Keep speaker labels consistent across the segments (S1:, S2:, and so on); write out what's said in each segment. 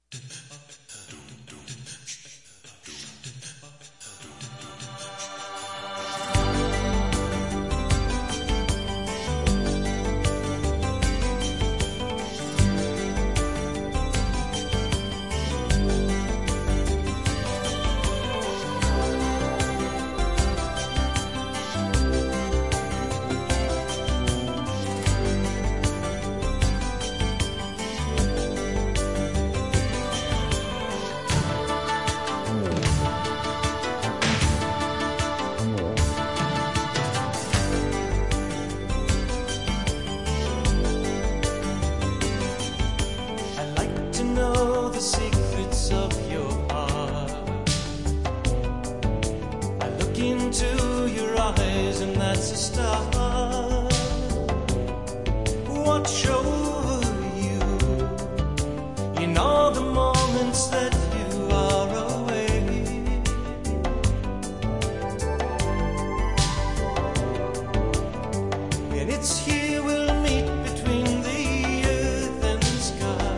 S1: The secrets of your heart. I look into your eyes and that's a start. What show you in all the moments that you are away? And it's here we'll meet between the earth and the sky.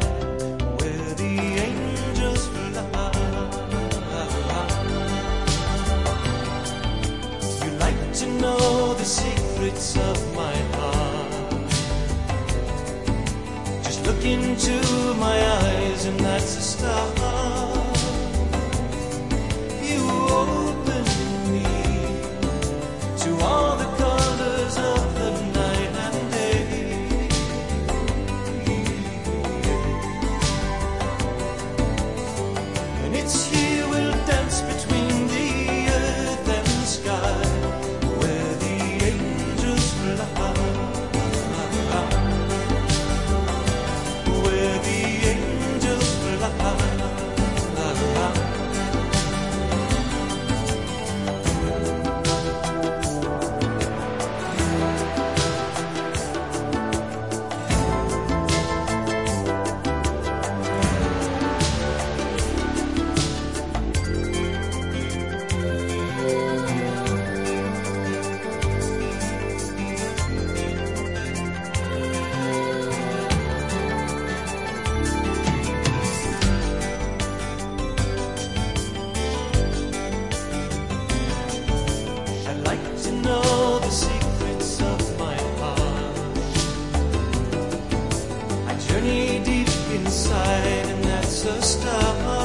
S1: To know the secrets of my heart. Just look into my eyes and that's a start. You open me to all the colors of the night and day. And it's here we'll dance between the earth and the sky. Know the secrets of my heart. I journey deep inside and that's a start.